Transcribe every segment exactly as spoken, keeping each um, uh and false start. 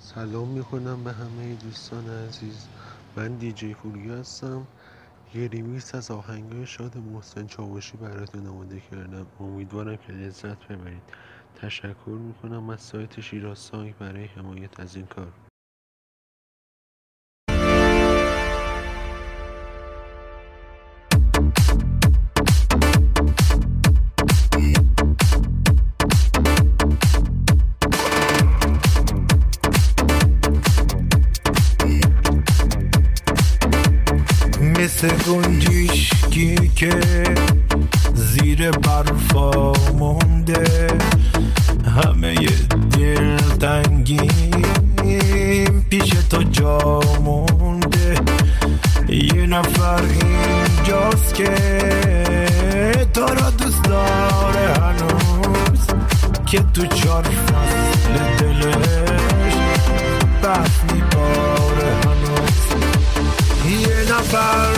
سلام میکنم به همه دوستان عزیز. من دیجی پوریا هستم. یه ریمیکس از آهنگای شاد محسن چاوشی براتون آماده کردم. امیدوارم که لذت ببرید. تشکر میکنم از سایت شیراز سانگ برای حمایت از این کار. مثل گنجشکی که زیر برفا مونده، همه دلتنگیم پیش تو جا مونده. یه نفر اینجاست که تو را دوست داره هنوز، که تو چار فصل دلش برف میباره هنوز. یه نفر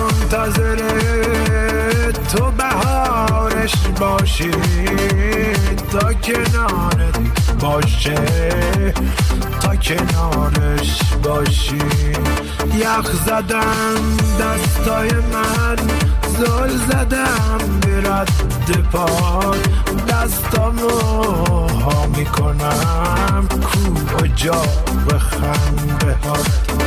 منتظره تو بهارش باشی، تا کنارت باشه، تا کنارش باشی. یخ زدم دستای من، زل زدم به رد پای، دستامو ها میکنم کو و جا و خنده ها.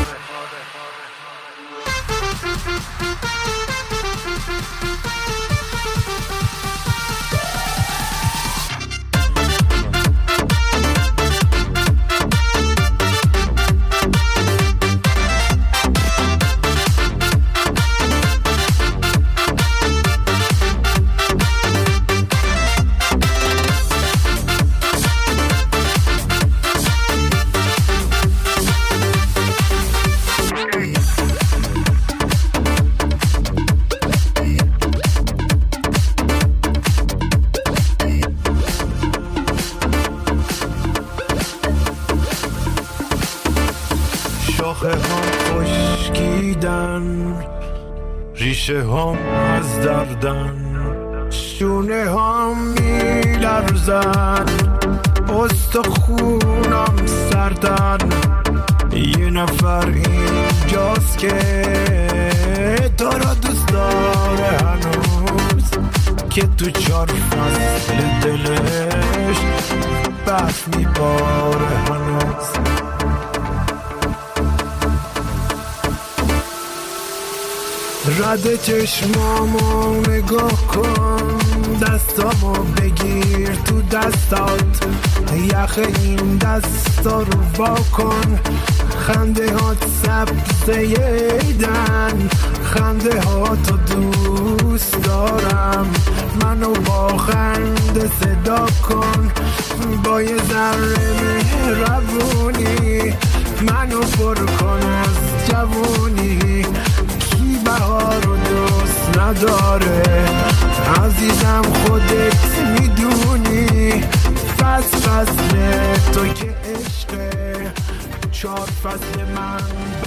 شاخه هم خشکیدن، ریشه هم از دردن، شونه هم میلرزن، استخونم سردن. یه نفر اینجاست که تو را دوست داره هنوز، که تو چار فصل دلش برف میباره هنوز. رد چشمامو نگاه کن، دستامو بگیر تو دستات، یخ این دستا رو وا کن. خنده هات سبزه ایدن، خنده هاتو دوست دارم. منو با خنده صدا کن، با یه ذره مهربونی منو پر کن از جوونی. بهار رو دوست نداره عزیزم، خودت میدونی. فصل فصل تو که عشقه، چار فصل من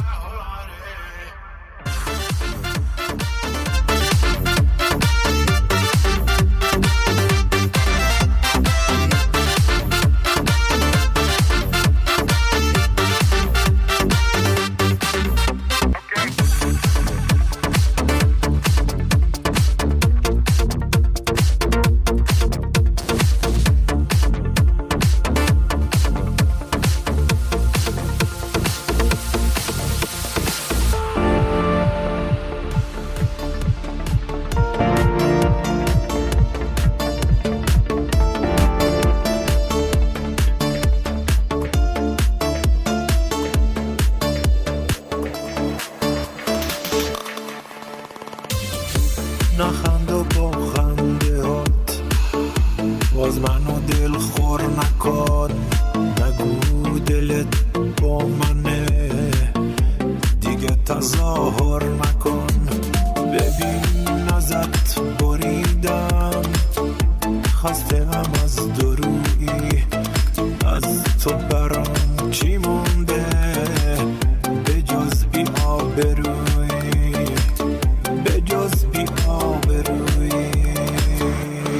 نخند و با خنده هات، باز منو دل خور نکن. نگو دلت با منه، دیگه تظاهر نکن. ببین ازت بریدم، خستم از درویی. از تو برام چی مونده به جز بی آبرویی، به جز بی آبرویی.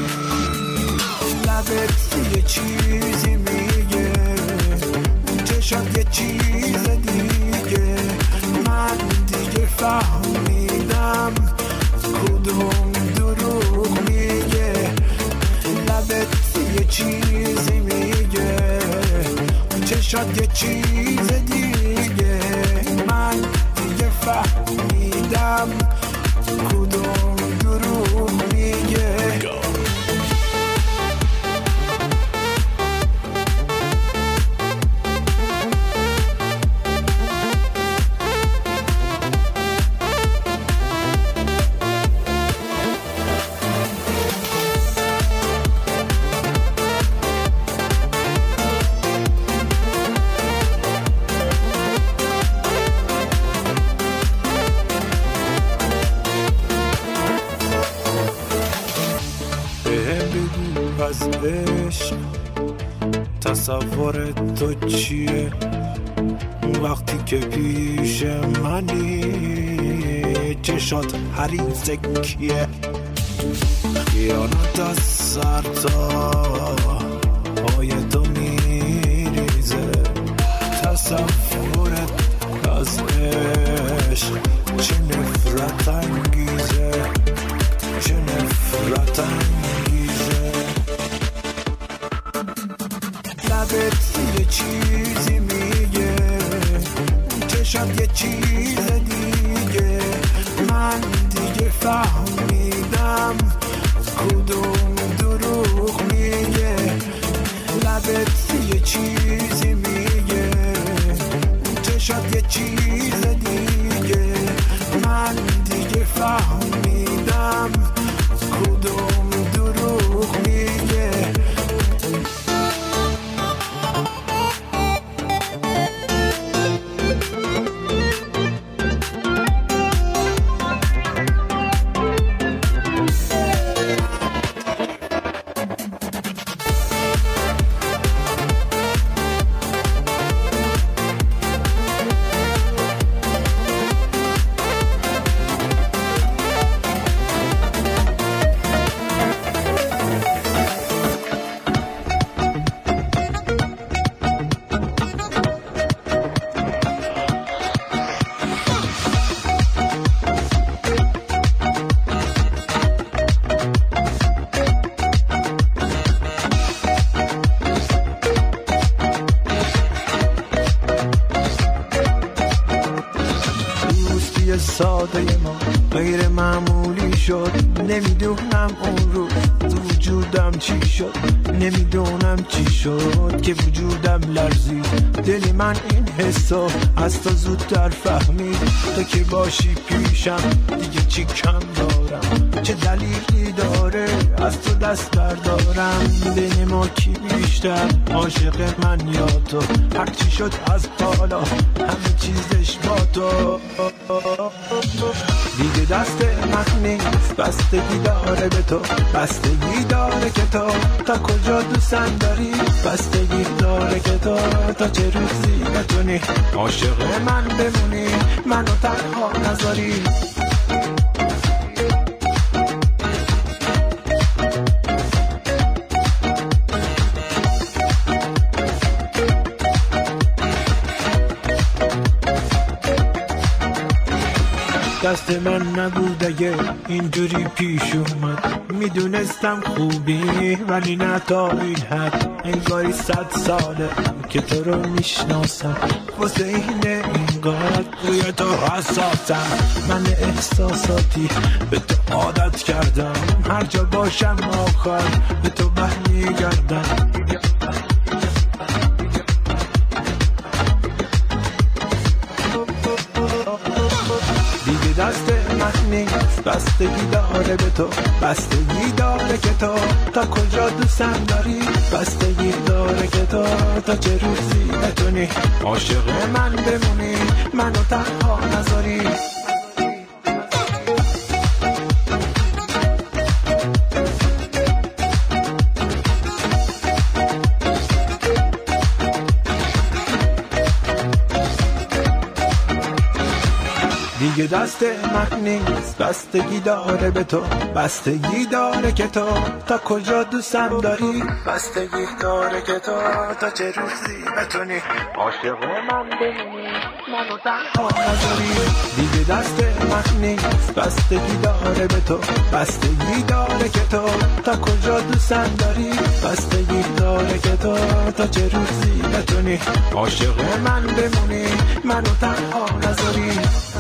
لبت یه چیزی میگه، چشات یه چیز دیگه، من دیگه فهمیدم کدوم دروغ میگه، لبت یه چیزی میگه، چشات یه چیز دیگه، من دیگه فهمیدم کدوم دروغ میگه. از عشق تصور تو چیه وقتی که پیش منی، چشات حریص کیه، خیانت از سر تا پای تو میریزه، تصورت از عشق چه نفرت انگیزه، چه نفرت انگیزه، لبت یه چیزی میگه، چشات یه چیز دیگه، من دیگه فهمیدم کدوم دروغ میگه، لبت یه چیزی میگه، چشات یه چیز دیگه، من دیگه فهمیدم کدوم دروغ میگه. ساده ما غیر معمولی شد، نمیدونم اون رو تو وجودم چی شد، نمیدونم چی شد که وجودم لرزید، دل من این حسو از تو زودتر فهمید، تو که باشی پیشم دیگه چی کم دارم، چه دلیلی داره از تو دست بردارم، بین ما کی بیشتر عاشق من یا تو، هرچی شد از حالا همه چیزش با تو، دیگه دست من نیست، بستگی داره به تو، بستگی داره که تو تا کجا دوستم داری، بستگی داره که تو تا چه روزی بتونی عاشق من بمونی، منو تنها نذاری. دست من نبود اگه اینجوری پیش اومد، میدونستم خوبی ولی نه تا این حد، انگاری صد ساله که تو رو میشناسم، واسه اینه اینقدر روی تو حساسم، من احساساتی به تو عادت کردم، هر جا باشم آخر به تو برمیگردم، دست من نیست، بستگی داره به تو، بستگی داره که تو تا کجا دوستم داری، بستگی داره که تو تا چه روزی بتونی عاشق من بمونی، منو تنها نذاری. دیگه دست من نیست، بستگی داره به تو، بستگی داره که تو تا کجا دوستم داری، بستگی داره که تو تا چه روزی بتونی عاشق من بمونی، منو تنها نذاری. دیگه دست من نیست، بستگی داره به تو، بستگی داره که تو تا کجا دوستم داری، بستگی داره که تو تا چه روزی بتونی عاشق من بمونی، منو تنها نذاری.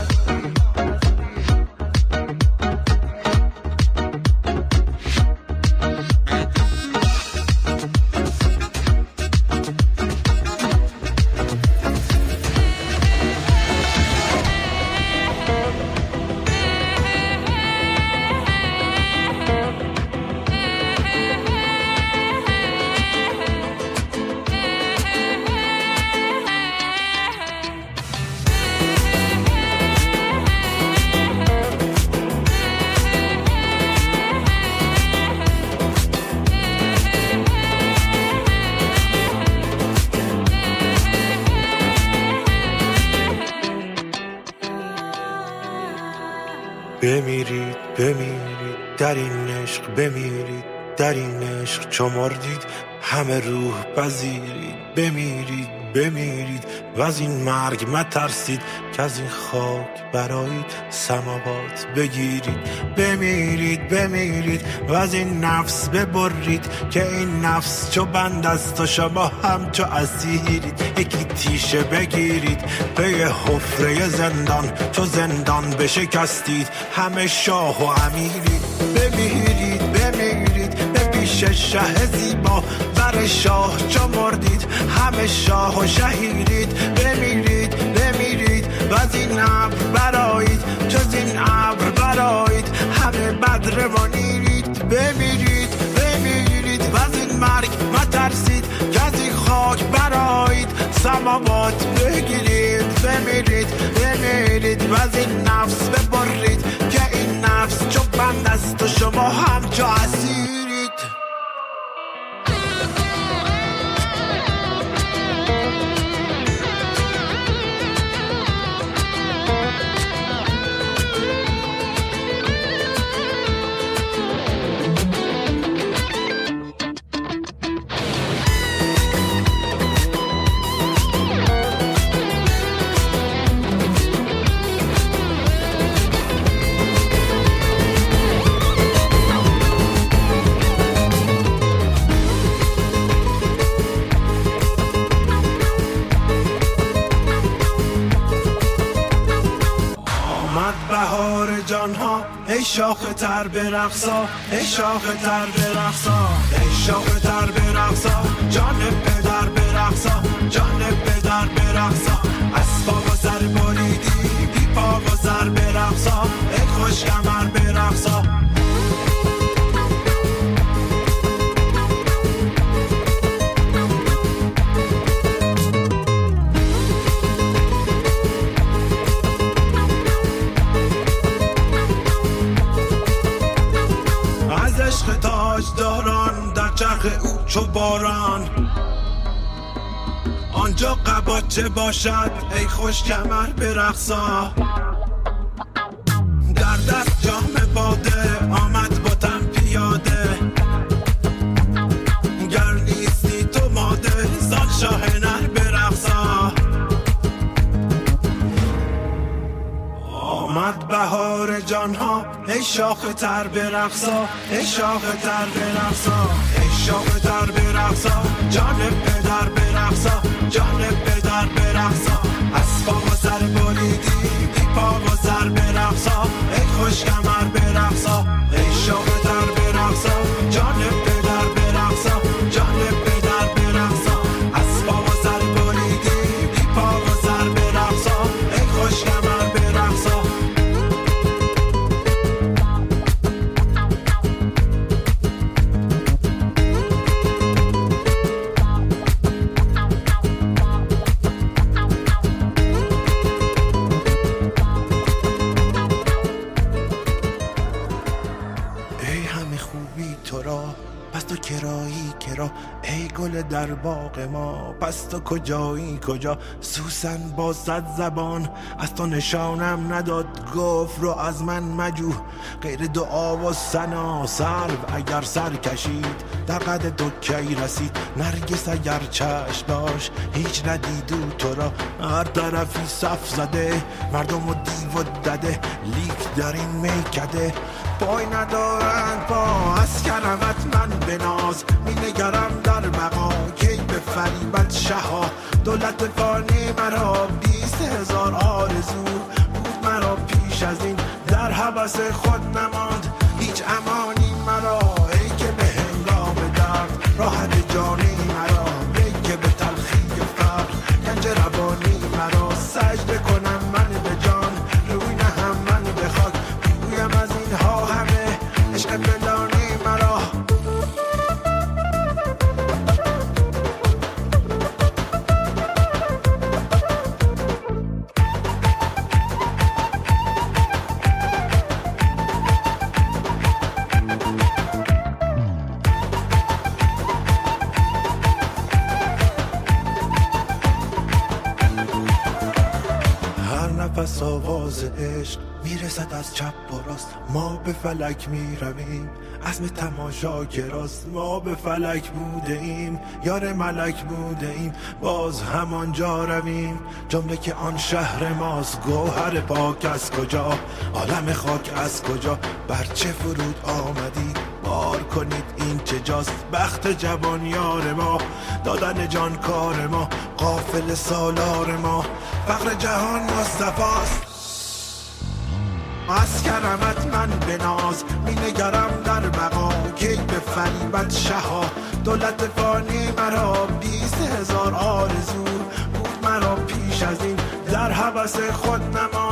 بمیرید بمیرید در این عشق، بمیرید در این عشق چو مردید همه روح پذیرید، بمیرید بمیرید و از این مرگ مترسید که از این خاک برایید سماوات بگیرید، بمیرید بمیرید و از این نفس ببرید که این نفس چو بند است و شما هم چو اسیرید، یکی تیشه بگیرید به یه حفره زندان، چو زندان بشکستید همه شاه و امیرید، بمیرید بمیرید به پیش شه زیبا بر شاه چو مردید همه شاه و شهیرید، بمیرید بمیرید و از این ابر برایید، جز این ابر برایید همه بدر منیرید، بمیرید بمیرید و از این مرگ مترسید که از این خاک برایید سماوات بگیرید، بمیرید بمیرید و از این نفس ببرید که این نفس چو بند است و شما هم چو اسیرید. ای شاخ تر برقصا، ای شاخ تر برقصا، ای شاخ تر برقصا، جان پدر برقصا، جان پدر برقصا، از پا و سر بریدی بی پا و سر برقصا، ای خوش کمر برقصا. داران در چرخ او چو باران، آنجا قباچه باشد ای خوش کمر برقصا، در دست جام باده آمد با تن پیاده، گر نیستی تو ماده زان شاه نر برقصا، آمد بهار جانها ای شاخ تر برقصا، ای شاخ تر برقصا، ای شاخ تر برقصا، جان پدر برقصا، جان پدر برقصا، از پا و سر بریدی بی پا و سر برقصا، ای خوش کمر برقصا، ای شاخ تر برقصا، جان پدر برقصا، جان پدر برقصا، از پا و سر بریدی بی پا و سر برقصا، ای خوش کمر برقصا. در باغ ما. پس تو کجایی کجا سوسن با صد زبان؟ از تو نشانم نداد گفت رو از من مجو، غیر دعا و ثنا سرو اگر سر کشید در قد تو کی رسید؟ نرگس اگر چشم داشت هیچ ندیدو تو را، هر طرفی صف زده مردم و دیو و دده، لیک در این میکده پای ندارند پا. از کرمت من به ناز می نگرم در بقا، کی به فریبت شها دولت فانی مرا. بیست هزار آرزو بود مرا پیش از این، در هوس خود نماند هیچ امانی مرا. ای که به هنگام درد راحت جانی مرا، ای که به تلخی فقر گنج روانی مرا. سجده کنم من به جان روی نهم من به خاک، بگویم از اینها همه عشق فلانی مرا. پس آواز عشق میرسد از چپ و راست، ما به فلک میرویم عزم تماشا کراست. ما به فلک بوده ایم یار ملک بوده ایم، باز همانجا رویم جمله که آن شهر ماست. گوهر پاک از کجا عالم خاک از کجا، بر چه فرود آمدید بار کنید این چه جاست. بخت جوان یار ما دادن جان کار ما، قافل سالار ما فقر جهان مصطفاست. از کرمت من به ناز می نگرم در بقا، کی به فریبت شها دولت فانی مرا. بیست هزار آرزو بود مرا پیش از این، در هوس خود نما